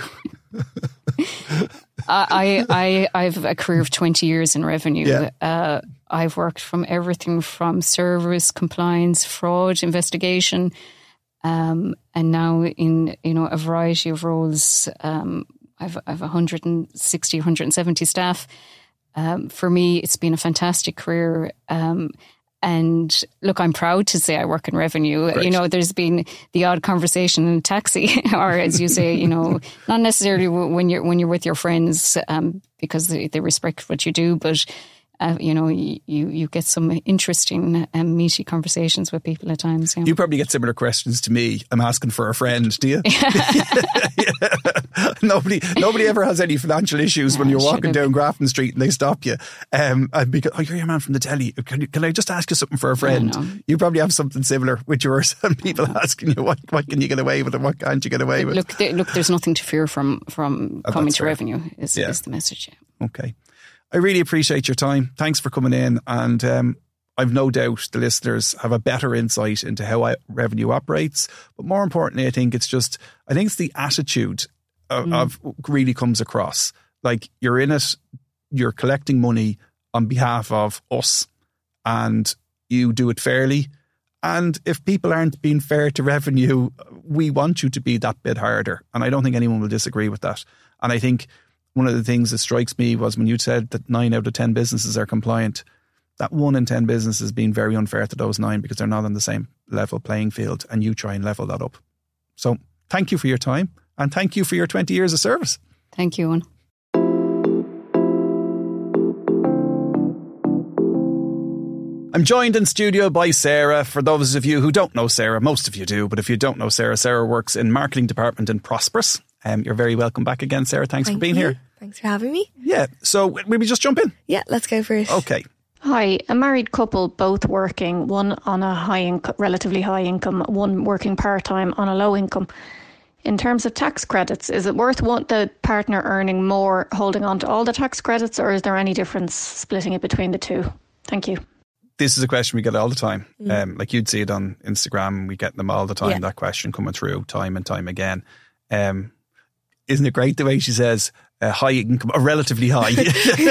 I, I, I have a career of twenty years in revenue. Yeah. Uh, I've worked from everything from service, compliance, fraud, investigation, um, and now in you know a variety of roles. Um, I've I've one hundred sixty, one hundred seventy staff. Um, for me, it's been a fantastic career. Um, And look, I'm proud to say I work in revenue. Great. You know, there's been the odd conversation in a taxi, or as you say, you know, not necessarily when you're when you're with your friends, um, because they, they respect what you do, but uh, you know, you you get some interesting and meaty conversations with people at times. Yeah. You probably get similar questions to me. I'm asking for a friend, do you? Yeah. Nobody, nobody ever has any financial issues yeah, when you're walking down Grafton Street and they stop you. Um, and because, oh, you're your man from the telly. Can, you, can I just ask you something for a friend? You probably have something similar with yours, and people asking you what, what can you get away with and what can't you get away with. Look, there, look, there's nothing to fear from from oh, coming to fair. revenue. Is, yeah. is the message? Yeah. Okay. I really appreciate your time. Thanks for coming in. And um, I've no doubt the listeners have a better insight into how I, revenue operates. But more importantly, I think it's just, I think it's the attitude of, mm. of really comes across. Like you're in it, you're collecting money on behalf of us and you do it fairly. And if people aren't being fair to revenue, we want you to be that bit harder. And I don't think anyone will disagree with that. And I think one of the things that strikes me was when you said that nine out of ten businesses are compliant, that one in ten businesses being very unfair to those nine because they're not on the same level playing field, and you try and level that up. So thank you for your time, and thank you for your twenty years of service. Thank you, Owen. I'm joined in studio by Sarah. For those of you who don't know Sarah, most of you do, but if you don't know Sarah, Sarah works in marketing department in Prosperous. Um, you're very welcome back again, Sarah. Thanks Thank for being you. here. Thanks for having me. Yeah. So will we just jump in? Yeah, let's go for it. Okay. Hi, a married couple, both working, one on a high income, relatively high income, one working part-time on a low income. In terms of tax credits, is it worth one, the partner earning more, holding on to all the tax credits, or is there any difference splitting it between the two? Thank you. This is a question we get all the time. Mm. Um, like you'd see it on Instagram. We get them all the time, yeah. that question coming through time and time again. Um, isn't it great the way she says, uh, high income, or relatively high? I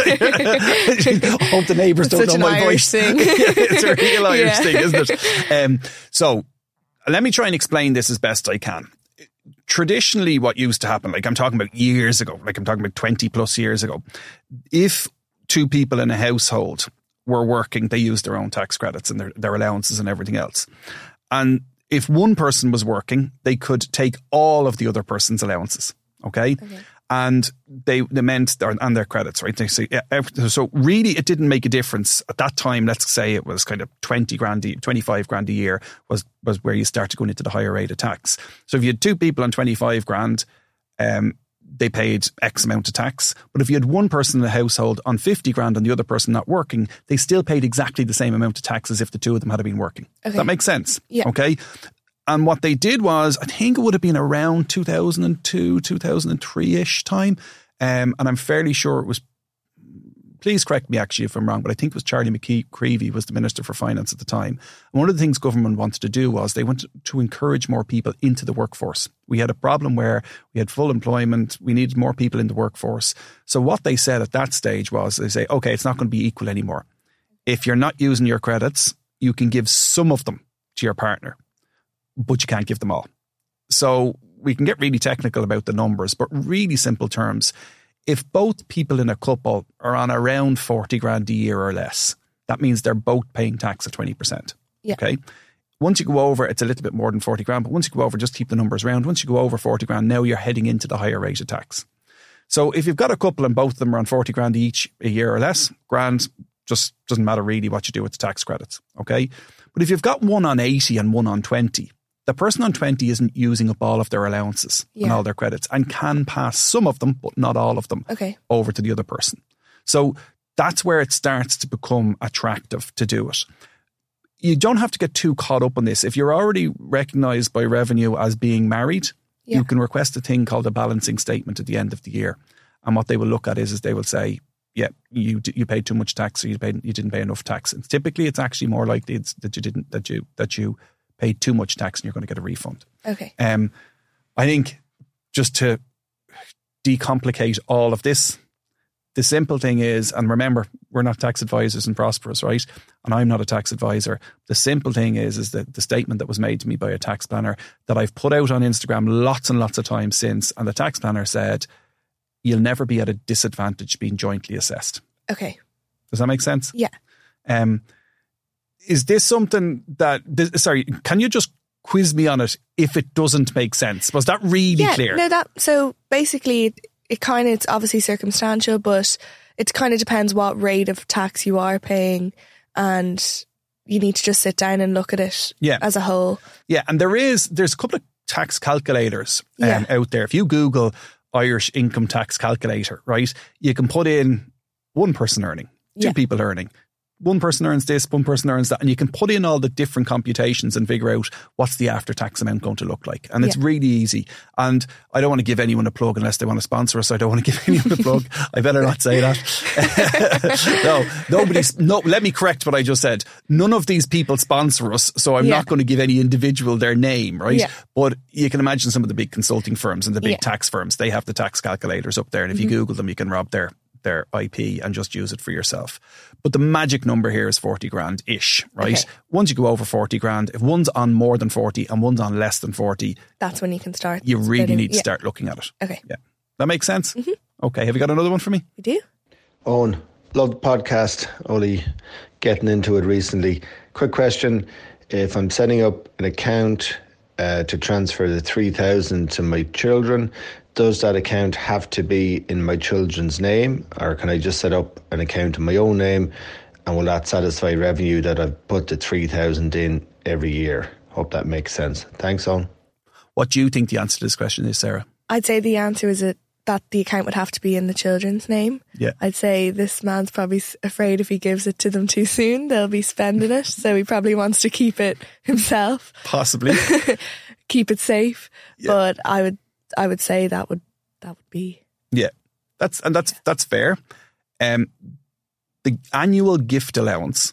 hope the neighbours don't Such know an my Irish voice. thing. It's a real Irish Yeah. thing, isn't it? Um, so let me try and explain this as best I can. Traditionally, what used to happen, like I'm talking about years ago, like I'm talking about twenty plus years ago, if two people in a household were working, they used their own tax credits and their, their allowances and everything else. And if one person was working, they could take all of the other person's allowances. Okay. Okay. And they, they meant, their, and their credits, right? They say, yeah, so really it didn't make a difference at that time. Let's say it was kind of twenty grand, a, twenty-five grand a year was, was where you started going into the higher rate of tax. So if you had two people on twenty-five grand, um, they paid X amount of tax. But if you had one person in the household on fifty grand and the other person not working, they still paid exactly the same amount of tax as if the two of them had been working. Okay. That makes sense. Yeah. Okay. And what they did was, I think it would have been around two thousand two, two thousand three-ish time. Um, and I'm fairly sure it was, please correct me actually if I'm wrong, but I think it was Charlie McCreevy was the Minister for Finance at the time. And one of the things government wanted to do was they wanted to encourage more people into the workforce. We had a problem where we had full employment. We needed more people in the workforce. So what they said at that stage was, they say, okay, it's not going to be equal anymore. If you're not using your credits, you can give some of them to your partner, but you can't give them all. So we can get really technical about the numbers, but really simple terms. If both people in a couple are on around forty grand a year or less, that means they're both paying tax at twenty percent. Yeah. Okay. Once you go over, it's a little bit more than forty grand, but once you go over, just keep the numbers round. Once you go over forty grand, now you're heading into the higher rate of tax. So if you've got a couple and both of them are on forty grand each a year or less, grand, just doesn't matter really what you do with the tax credits. Okay. But if you've got one on eighty and one on twenty, the person on twenty isn't using up all of their allowances yeah. and all their credits and can pass some of them, but not all of them, Okay. over to the other person. So that's where it starts to become attractive to do it. You don't have to get too caught up on this. If you're already recognised by revenue as being married, Yeah. you can request a thing called a balancing statement at the end of the year. And what they will look at is, is they will say, yeah, you you paid too much tax, or you paid you didn't pay enough tax. And typically, it's actually more likely it's that you didn't that you that you paid too much tax, and you're going to get a refund. Okay. Um, I think just to decomplicate all of this, the simple thing is, and remember, we're not tax advisors in Prosperous, right? And I'm not a tax advisor. The simple thing is, is that the statement that was made to me by a tax planner that I've put out on Instagram lots and lots of times since, and the tax planner said, you'll never be at a disadvantage being jointly assessed. Okay. Does that make sense? Yeah. Um, is this something that, this, sorry, can you just quiz me on it if it doesn't make sense? Was that really yeah, clear? No, that, so basically it, it kind of, it's obviously circumstantial, but it kind of depends what rate of tax you are paying, and you need to just sit down and look at it yeah. as a whole. Yeah. And there is, there's a couple of tax calculators um, yeah. out there. If you Google Irish income tax calculator, right, you can put in one person earning, two yeah. people earning, one person earns this, one person earns that, and you can put in all the different computations and figure out what's the after-tax amount going to look like. And it's yeah. really easy. And I don't want to give anyone a plug unless they want to sponsor us. I don't want to give anyone a plug. I better not say that. no, nobody's, no, let me correct what I just said. None of these people sponsor us, so I'm yeah. not going to give any individual their name, right? Yeah. But you can imagine some of the big consulting firms and the big yeah. tax firms, they have the tax calculators up there. And if mm-hmm. you Google them, you can rob their their I P and just use it for yourself. But the magic number here is forty grand ish, right? Okay. Once you go over forty grand, if one's on more than forty and one's on less than forty, that's when you can start. You really spending. need to yeah. start looking at it. Okay. Yeah. That makes sense? Mm-hmm. Okay. Have you got another one for me? We do. Owen, love the podcast. Only getting into it recently. Quick question. If I'm setting up an account uh, to transfer the three thousand to my children, does that account have to be in my children's name, or can I just set up an account in my own name, and will that satisfy revenue that I've put the three thousand in every year? Hope that makes sense. Thanks, Owen. What do you think the answer to this question is, Sarah? I'd say the answer is a, that the account would have to be in the children's name. Yeah. I'd say this man's probably afraid if he gives it to them too soon, they'll be spending it. So he probably wants to keep it himself. Possibly. Keep it safe. Yeah. But I would I would say that would that would be yeah that's and that's that's fair. Um, the annual gift allowance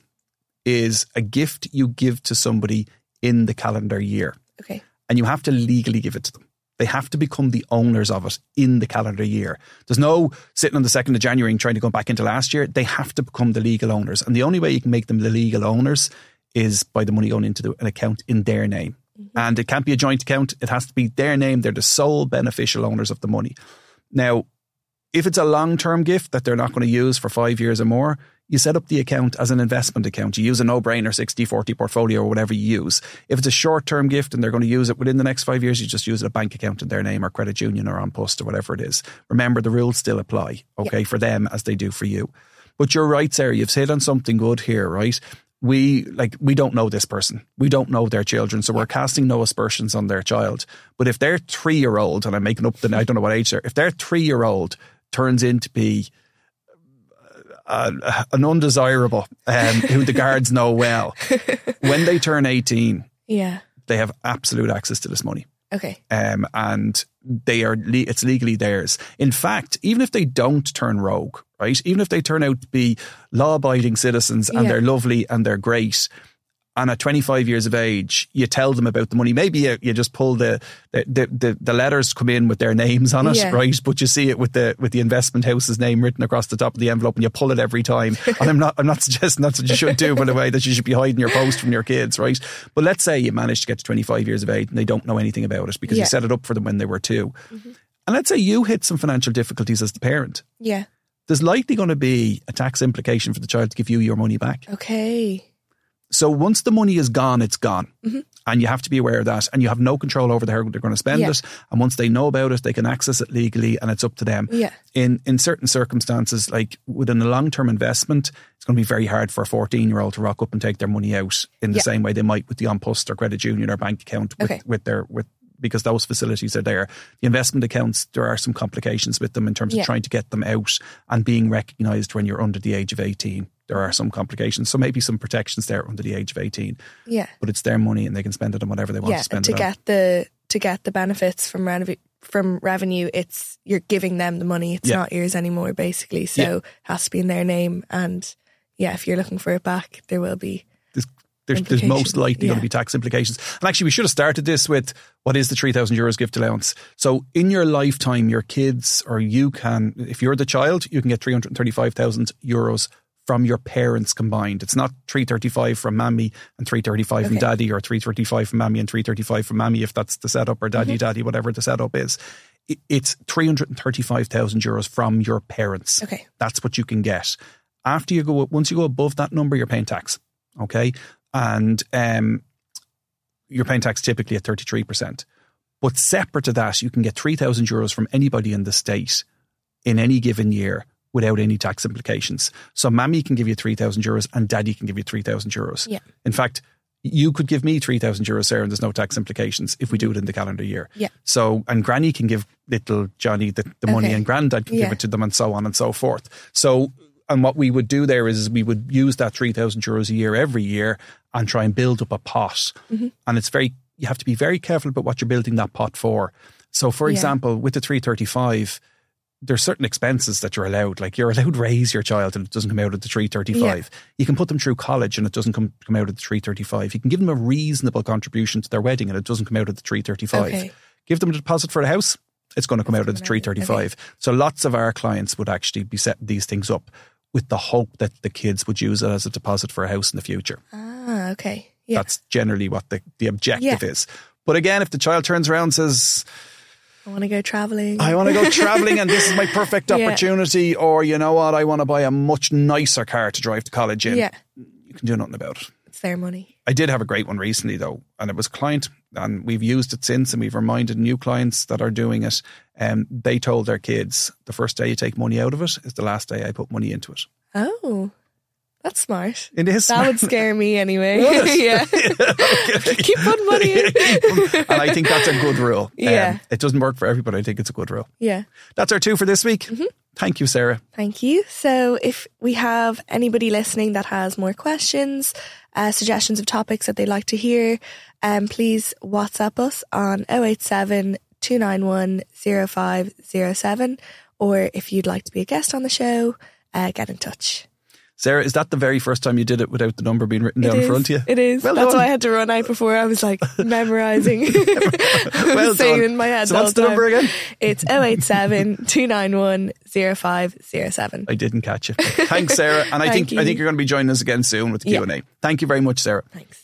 is a gift you give to somebody in the calendar year. Okay, and you have to legally give it to them. They have to become the owners of it in the calendar year. There's no sitting on the second of January and trying to go back into last year. They have to become the legal owners, and the only way you can make them the legal owners is by the money going into the, an account in their name. Mm-hmm. And it can't be a joint account. It has to be their name. They're the sole beneficial owners of the money. Now, if it's a long-term gift that they're not going to use for five years or more, you set up the account as an investment account. You use a no-brainer sixty forty portfolio or whatever you use. If it's a short-term gift and they're going to use it within the next five years, you just use a bank account in their name or credit union or on post or whatever it is. Remember, the rules still apply, okay, yeah. for them as they do for you. But you're right, Sarah, you've hit on something good here, right? We like we don't know this person. We don't know their children, so we're casting no aspersions on their child. But if their three-year-old, and I'm making up the, I don't know what age they're, if their three-year-old turns into be uh, an undesirable, um, who the guards know well, when they turn eighteen, yeah, they have absolute access to this money. Okay, um, and they are le- it's legally theirs. In fact, even if they don't turn rogue, right? Even if they turn out to be law-abiding citizens and yeah. they're lovely and they're great, and at twenty-five years of age, you tell them about the money. Maybe you, you just pull the the, the the letters come in with their names on it, yeah. right? But you see it with the with the investment house's name written across the top of the envelope, and you pull it every time. And I'm not I'm not suggesting that's what you should do, by the way, that you should be hiding your post from your kids, right? But let's say you manage to get to twenty-five years of age and they don't know anything about it because yeah. you set it up for them when they were two. Mm-hmm. And let's say you hit some financial difficulties as the parent. Yeah. There's likely going to be a tax implication for the child to give you your money back. Okay. So once the money is gone, it's gone. Mm-hmm. And you have to be aware of that. And you have no control over how they're going to spend yeah. it. And once they know about it, they can access it legally and it's up to them. Yeah. In in certain circumstances, like within a long-term investment, it's going to be very hard for a fourteen-year-old to rock up and take their money out in the yeah. same way they might with the on post or credit union or bank account with, okay. with their with because those facilities are there. The investment accounts, there are some complications with them in terms yeah. of trying to get them out and being recognised when you're under the age of eighteen. There are some complications. So maybe some protections there under the age of eighteen. Yeah. But it's their money and they can spend it on whatever they want yeah, to spend to it get on. the to get the benefits from renov- from revenue, it's you're giving them the money. It's Yeah. not yours anymore, basically. So Yeah. it has to be in their name. And yeah, if you're looking for it back, there will be. There's, there's, there's most likely Yeah. going to be tax implications. And actually, we should have started this with what is the three thousand euros gift allowance. So in your lifetime, your kids or you can, if you're the child, you can get three hundred thirty-five thousand euros from your parents combined. It's not three thirty-five from mammy and three thirty-five from Okay. daddy, or three thirty-five from mammy and three thirty-five from mammy, if that's the setup, or daddy, Mm-hmm. daddy, whatever the setup is. It- It's three hundred thirty-five thousand euros from your parents. Okay. That's what you can get. After you go, once you go above that number, you're paying tax. Okay. And um, you're paying tax typically at thirty-three percent. But separate to that, you can get three thousand euros from anybody in the state in any given year without any tax implications. So mammy can give you three thousand euros and daddy can give you three thousand euros. Yeah. In fact, you could give me three thousand euros, Sarah, and there's no tax implications if we do it in the calendar year. Yeah. So, and granny can give little Johnny the, the money Okay. and granddad can Yeah. give it to them, and so on and so forth. So, and what we would do there is we would use that three thousand euros a year every year and try and build up a pot. Mm-hmm. And it's very, you have to be very careful about what you're building that pot for. So for Yeah. example, with the three thirty-five, there's certain expenses that you're allowed. Like you're allowed to raise your child and it doesn't come out of the three thirty-five. You can put them through college and it doesn't come, come out of the three thirty-five. You can give them a reasonable contribution to their wedding and it doesn't come out of the three thirty-five. Okay. Give them a deposit for a house, it's going to come out of the coming out three of it. thirty-five. So lots of our clients would actually be setting these things up with the hope that the kids would use it as a deposit for a house in the future. Ah, okay. Yeah. That's generally what the, the objective Yeah. is. But again, if the child turns around and says, I want to go traveling. I want to go traveling and this is my perfect Yeah. opportunity, or you know what, I want to buy a much nicer car to drive to college in. Yeah. You can do nothing about it. It's their money. I did have a great one recently though, and it was a client, and we've used it since, and we've reminded new clients that are doing it. Um, they told their kids, the first day you take money out of it is the last day I put money into it. Oh, that's smart. It is That smart. would scare me anyway. Would it? Yeah. Keep putting money in. And I think that's a good rule. Yeah. Um, it doesn't work for everybody. I think it's a good rule. Yeah. That's our two for this week. Mm-hmm. Thank you, Sarah. Thank you. So if we have anybody listening that has more questions, uh, suggestions of topics that they'd like to hear, um, please WhatsApp us on oh eight seven, two nine one, oh five oh seven. Or if you'd like to be a guest on the show, uh, get in touch. Sarah, is that the very first time you did it without the number being written down It in is. front of you? It is. Well That's done. why I had to run out before. I was like memorising. I Well was saying done. in my head So the what's whole the number time. again? It's oh eight seven, two nine one, oh five oh seven. I didn't catch it. Thanks, Sarah. And I Thank think you. I think you're going to be joining us again soon with the Yeah. Q and A. Thank you very much, Sarah. Thanks.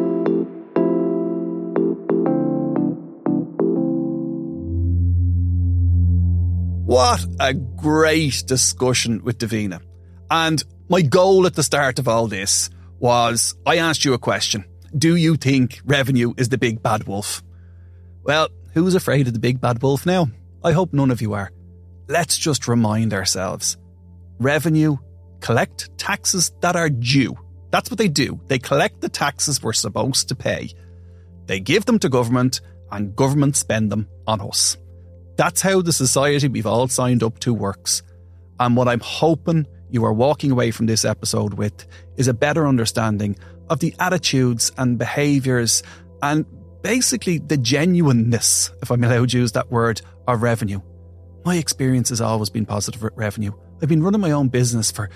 What a great discussion with Davina. And my goal at the start of all this was I asked you a question. Do you think revenue is the big bad wolf? Well, who's afraid of the big bad wolf now? I hope none of you are. Let's just remind ourselves. Revenue, collect taxes that are due. That's what they do. They collect the taxes we're supposed to pay. They give them to government and government spend them on us. That's how the society we've all signed up to works. And what I'm hoping you are walking away from this episode with is a better understanding of the attitudes and behaviours and basically the genuineness, if I'm allowed to use that word, of revenue. My experience has always been positive with revenue. I've been running my own business for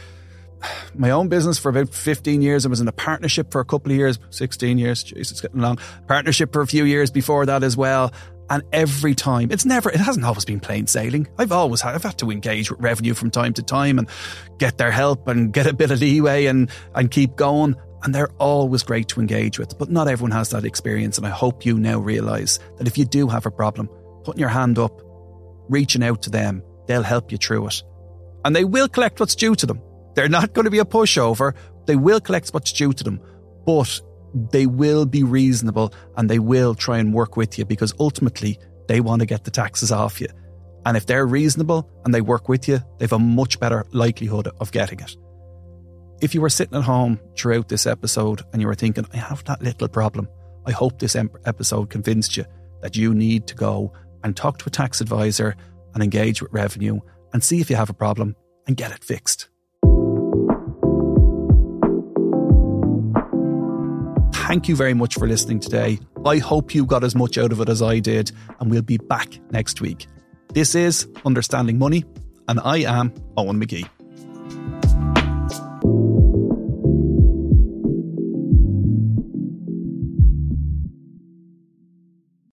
my own business for about fifteen years. I was in a partnership for a couple of years, sixteen years. Jeez, it's getting long. Partnership for a few years before that as well. And every time, it's never, it hasn't always been plain sailing. I've always had, I've had to engage with revenue from time to time and get their help and get a bit of leeway and, and keep going. And they're always great to engage with. But not everyone has that experience. And I hope you now realise that if you do have a problem, putting your hand up, reaching out to them, they'll help you through it. And they will collect what's due to them. They're not going to be a pushover. They will collect what's due to them. But they will be reasonable and they will try and work with you because ultimately they want to get the taxes off you. And if they're reasonable and they work with you, they've a much better likelihood of getting it. If you were sitting at home throughout this episode and you were thinking, I have that little problem, I hope this episode convinced you that you need to go and talk to a tax advisor and engage with revenue and see if you have a problem and get it fixed. Thank you very much for listening today. I hope you got as much out of it as I did, and we'll be back next week. This is Understanding Money, and I am Owen McGee.